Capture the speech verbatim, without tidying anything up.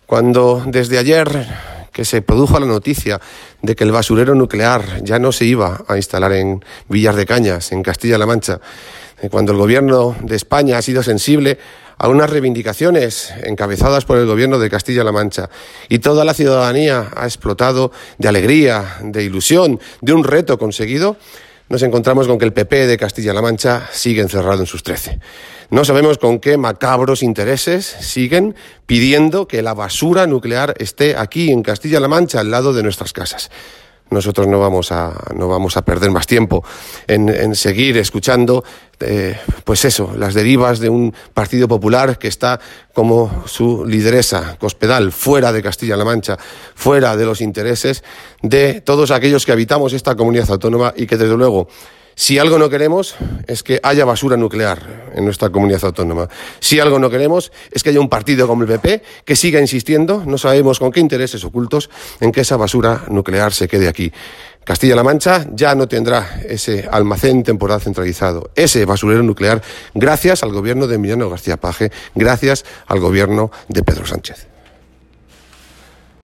Cuando desde ayer que se produjo la noticia de que el basurero nuclear ya no se iba a instalar en Villar de Cañas, en Castilla-La Mancha, cuando el Gobierno de España ha sido sensible a unas reivindicaciones encabezadas por el Gobierno de Castilla-La Mancha y toda la ciudadanía ha explotado de alegría, de ilusión, de un reto conseguido, nos encontramos con que el P P de Castilla-La Mancha sigue encerrado en sus trece. No sabemos con qué macabros intereses siguen pidiendo que la basura nuclear esté aquí en Castilla-La Mancha, al lado de nuestras casas. Nosotros no vamos a, no vamos a perder más tiempo en, en seguir escuchando, eh, pues eso, las derivas de un Partido Popular que está como su lideresa, Cospedal, fuera de Castilla-La Mancha, fuera de los intereses de todos aquellos que habitamos esta comunidad autónoma y que, desde luego, si algo no queremos es que haya basura nuclear en nuestra comunidad autónoma. Si algo no queremos es que haya un partido como el P P que siga insistiendo, no sabemos con qué intereses ocultos, en que esa basura nuclear se quede aquí. Castilla-La Mancha ya no tendrá ese almacén temporal centralizado, ese basurero nuclear, gracias al gobierno de Emiliano García Paje, gracias al gobierno de Pedro Sánchez.